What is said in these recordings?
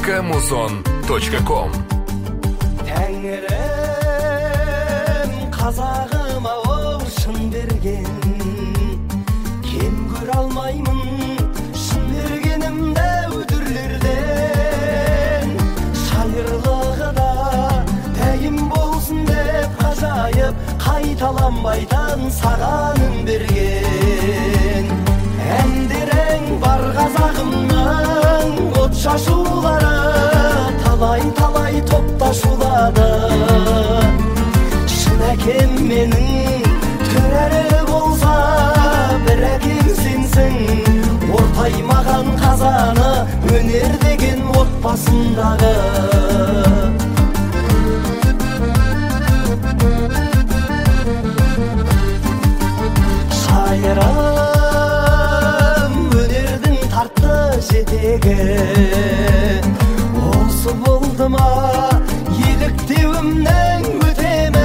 mk-muson.com. Тәңірім қазағыма оршын берген, кем көре алмаймын шын бергенімді өтірлерден. Шайырлығы да тәйім болсын деп ғажайып қайталанбайтын сағаным берген. Әндерің бар қазағымның от шашулары талай топта шулады. Шын әкем менің төрәрі болса, бір әкем сенсің. Ортаймаған қазаны өнер деген отбасындағы. Шайырым өнердің тартты жетегі, осы болды ма еліктеуімнің өтемі.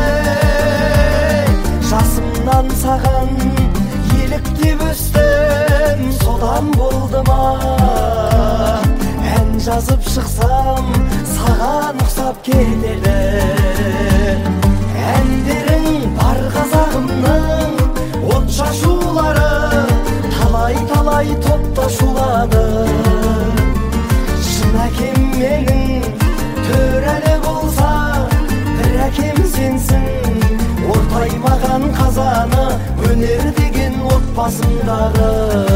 Жасымнан саған еліктеп өстім, содан болды ма ән жазып шықсам саған ұқсап кетеді. Әндерің бар қазағымның от шашулары талай топта шулады. Шын әкем менің төрәлі болса, бір әкем сенсің. Ортаймаған қазаны өнер деген отбасындағы.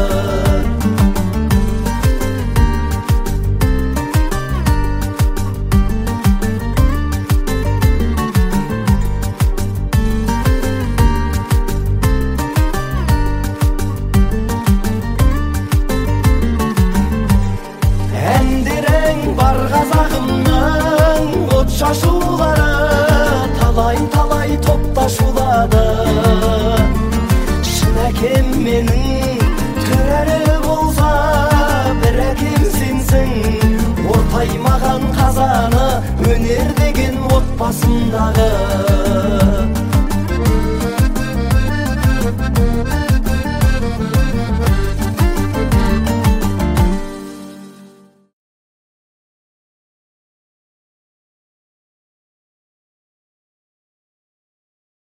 Әндерің бар қазағымның от шашулары талай топта шулады. Шын әкем менің төрәлі болса, бір әкем сенсің. Ортаймаған қазаны өнер деген отбасындағы.